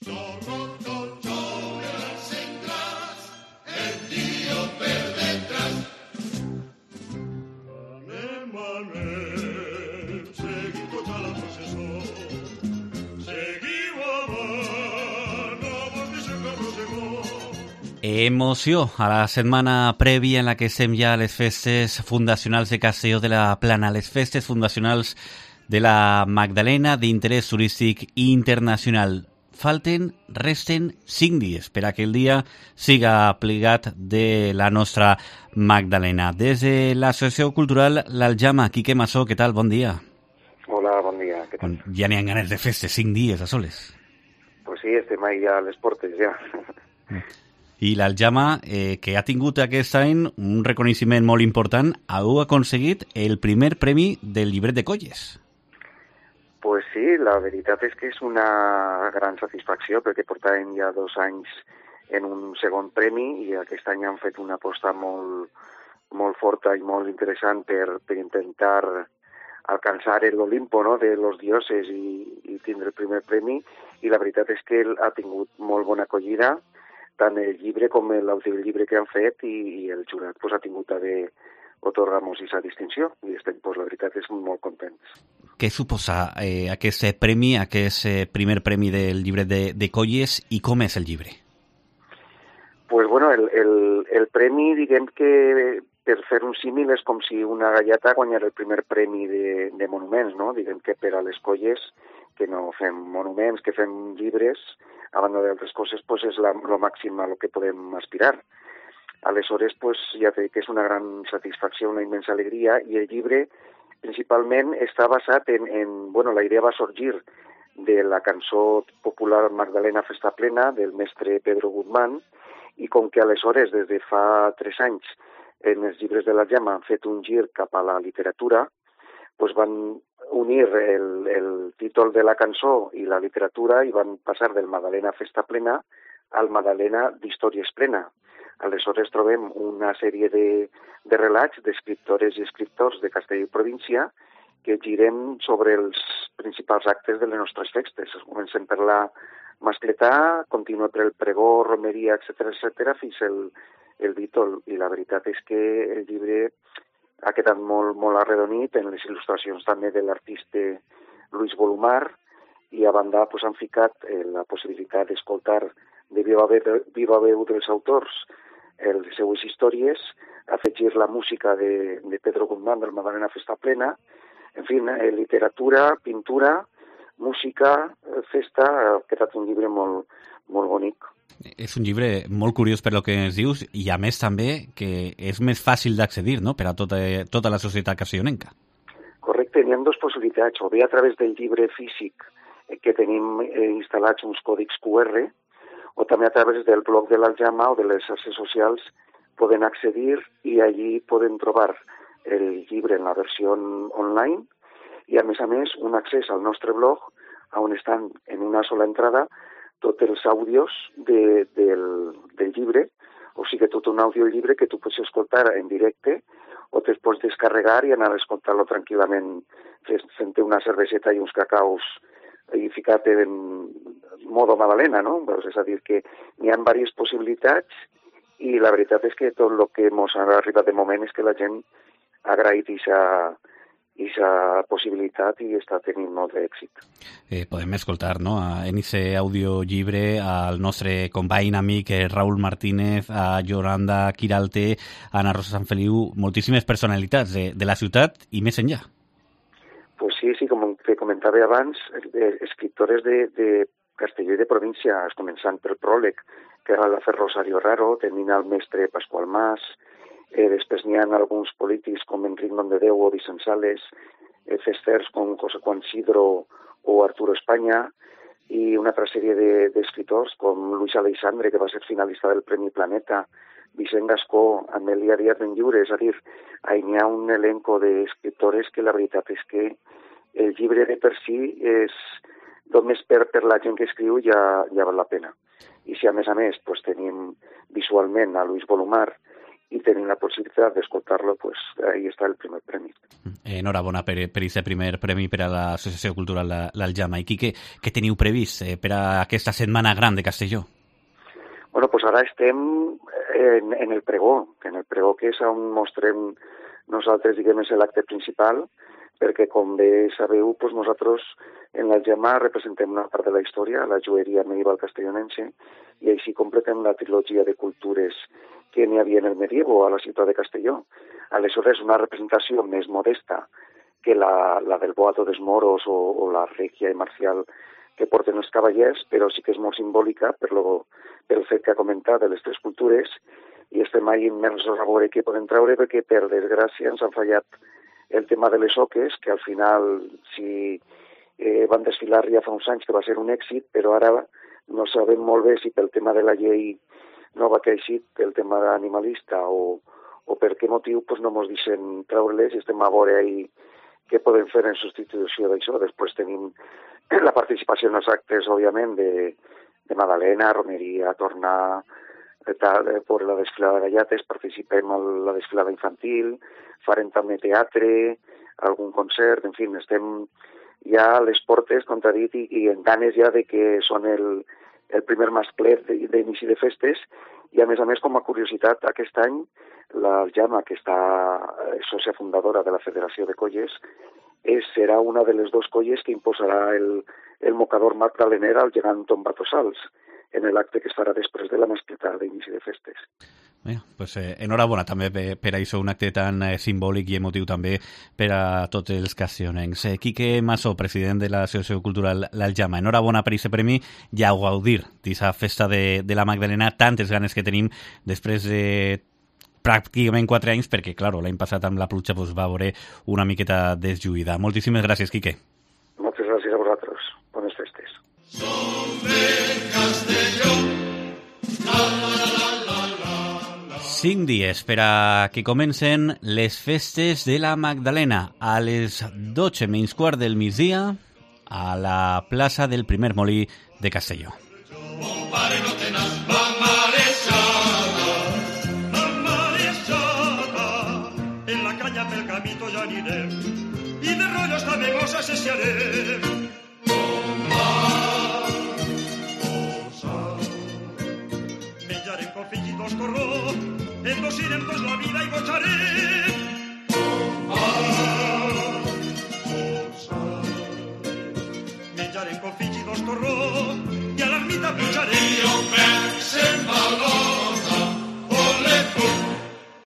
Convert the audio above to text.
Emoció a la setmana prèvia en la que estem ja a les festes fundacionals de Castelló de la Plana, les festes fundacionals de la Magdalena d'interès turístic internacional. Resten 5 dies per a que el dia siga plegat de la nostra Magdalena. Des de l'Associació Cultural L'Aljama, Quique Massó, què tal? Bon dia. Hola, bon dia. Què tal? Ja n'hi ha ganes de festes, 5 dies a soles. Pues sí, estem ahí a les portes ja. I l'Aljama, que ha tingut aquest any un reconeixement molt important, heu aconseguit el primer premi del llibret de colles. Pues sí, la veritat és que és una gran satisfacció perquè portàvem ja 2 anys en un segon premi i aquest any han fet una aposta molt forta i molt interessant per intentar alcançar l'Olimpo, no?, de los dioses i tindre el primer premi, i la veritat és que ha tingut molt bona acollida, tant el llibre com l'audiollibre que han fet, i el jurat ha tingut a bé otorgar-nos aquesta distinció, i estem, la veritat, és molt contents. Què suposa aquest premi, aquest primer premi del llibre de colles, i com és el llibre? Pues bueno, el premi, diguem que per fer un símil és com si una galleta guanyara el primer premi de monuments, no? Diguem que per a les colles, que no fem monuments, que fem llibres, a banda d'altres coses, pues és lo màxim a lo que podem aspirar. Aleshores, pues, ja té que és una gran satisfacció, una immensa alegria, i el llibre principalment està basat la idea va sorgir de la cançó popular Magdalena Festa Plena del mestre Pedro Guzmán, i com que aleshores, des de fa 3 anys, en els llibres de l'Aljama han fet un gir cap a la literatura, pues van unir el títol de la cançó i la literatura i van passar del Magdalena Festa Plena al Magdalena d'Històries Plena. Aleshores trobem una sèrie de relats d'escriptores i escriptors de Castelló i província que girem sobre els principals actes de les nostres festes. Comencem per la mascletà, continua per el pregó, romeria, etc., fins el vítol. I la veritat és que el llibre ha quedat molt arredonit en les il·lustracions també de l'artista Luis Bolumar, i a banda han ficat la possibilitat d'escoltar de viva veu dels autors les seues històries, afegir la música de Pedro Guzmán del Magdalena Festa Plena, en fi, literatura, pintura, música, festa, ha quedat un llibre molt bonic. És un llibre molt curiós per lo que ens dius, i a més també que és més fàcil d'accedir, no?, per a tota la societat castellonenca. Correcte, n'hi ha 2 possibilitats, o bé a través del llibre físic que tenim instal·lats uns còdics QR, o també a través del blog de l'Aljama o de les xarxes socials poden accedir i allí poden trobar el llibre en la versió online i, a més, un accés al nostre blog on estan en una sola entrada tots els àudios del llibre, o sigui, tot un audiollibre que tu pots escoltar en directe o te'ls pots descarregar i anar a escoltar-lo tranquil·lament fent una cerveseta i uns cacaus i ficar-te en modo Magdalena, no? És a dir, que n'hi ha diverses possibilitats i la veritat és que tot el que ens ha arribat de moment és que la gent ha agraït aquesta possibilitat i està tenint molt d'èxit. Podem escoltar, no?, en aquest audiollibre al nostre company amic Raúl Martínez, a Yolanda Quiralte, a Ana Rosa Sant Feliu, moltíssimes personalitats de la ciutat i més enllà. Pues sí, com te comentava abans, escriptores de Castelló i de província, començant pel pròleg, que era la Fer Rosario Raro, tenint el mestre Pasqual Mas, després n'hi ha alguns polítics com Enric Nomdedeu o Vicent Sales, festers com José Juan Sidro o Arturo España, i una altra sèrie d'escriptors com Luis Aleixandre, que va ser finalista del Premi Planeta, Vicent Gascó, Amelia Díaz Benlliure, és a dir, n'hi ha un elenco d'escriptores que la veritat és que el llibre de per si és només per la gent que escriu ja val la pena. I si a més tenim visualment a Luis Bolumar i tenim la possibilitat d'escoltar-lo, pues, ahí està el primer premi. Enhorabona per aquest primer premi per a l'Associació Cultural l'Aljama. I Quique, què teniu previst per a aquesta setmana gran de Castelló? Bueno, pues ara estem en el pregó, que és on mostrem nosaltres, diguem, és l'acte principal, perquè, com bé sabeu, pues nosaltres en l'Aljama representem una part de la història, la joieria medieval castellonense, i així completem la trilogia de cultures que n'hi havia en el medievo a la ciutat de Castelló. Aleshores, una representació més modesta que la del Boato dels Moros o la Regia i Marcial que porten els cavallers, però sí que és molt simbòlica pel fet que ha comentat de les tres cultures, i estem ahí immersos a veure què podem treure, perquè, per desgràcia, ens han fallat el tema de les oques, que al final van desfilar ja fa uns anys, que va ser un èxit, però ara no sabem molt bé si pel tema de la llei nova que ha eixit, pel tema animalista o per què motiu, pues no ens deixen treure-les, i estem a veure ahí què podem fer en substitució d'això. Després tenim la participació en els actes, òbviament, de Magdalena, romeria, tornar per la desfilada de gallates, participem a la desfilada infantil, farem també teatre, algun concert, en fi, estem ja a les portes, com t'ha dit, i en ganes ja de que són el primer masclet d'inici de festes, i a més, com a curiositat, aquest any l'Aljama, que està sòcia fundadora de la Federació de Colles, serà una de les dos colles que imposarà el mocador magdalener al gegant Tom Batosals, en l'acte que es farà després de la mascletada d'inici de festes. Bé, pues, enhorabona també per això, un acte tan simbòlic i emotiu també per a tots els castellonencs. Quique Massó, president de l'Associació Cultural l'Aljama, enhorabona per aquest premi i a gaudir d'aquesta festa de la Magdalena, tantes ganes que tenim després de pràcticament 4 anys, perquè, clar, l'any passat amb la pluja pues, va veure una miqueta deslluïda. Moltíssimes gràcies, Quique. Moltes gràcies a vosaltres. Bones festes. Som de Castelló. 5 dies per a que comencen les festes de la Magdalena a les 12 menys quart del migdia a la plaça del Primer Molí de Castelló. En la caña pel camito ya anirem i de rollos també mos associarem. Menjarem confit i dos corró, endosirem tots la vida i gocharem.